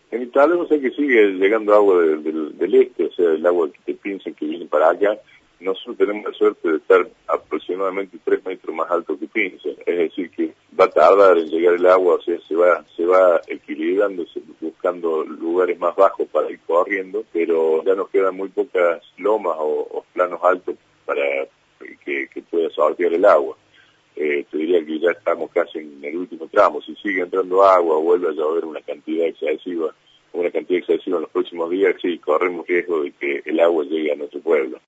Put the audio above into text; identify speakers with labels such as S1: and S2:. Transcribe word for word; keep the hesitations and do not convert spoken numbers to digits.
S1: En Italia, o sea que sigue llegando agua del, del, del este, o sea, el agua que te piensan que viene para acá. Nosotros tenemos la suerte de estar aproximadamente tres metros más alto que Pinza, es decir, que va a tardar en llegar el agua, o sea, se va se va equilibrando, buscando lugares más bajos para ir corriendo, pero ya nos quedan muy pocas lomas o, o planos altos para que, que pueda sortear el agua. Eh, te diría que ya estamos casi en el último tramo. Si sigue entrando agua, vuelve a llover una cantidad excesiva, una cantidad excesiva en los próximos días, sí, corremos riesgo de que el agua llegue a nuestro pueblo.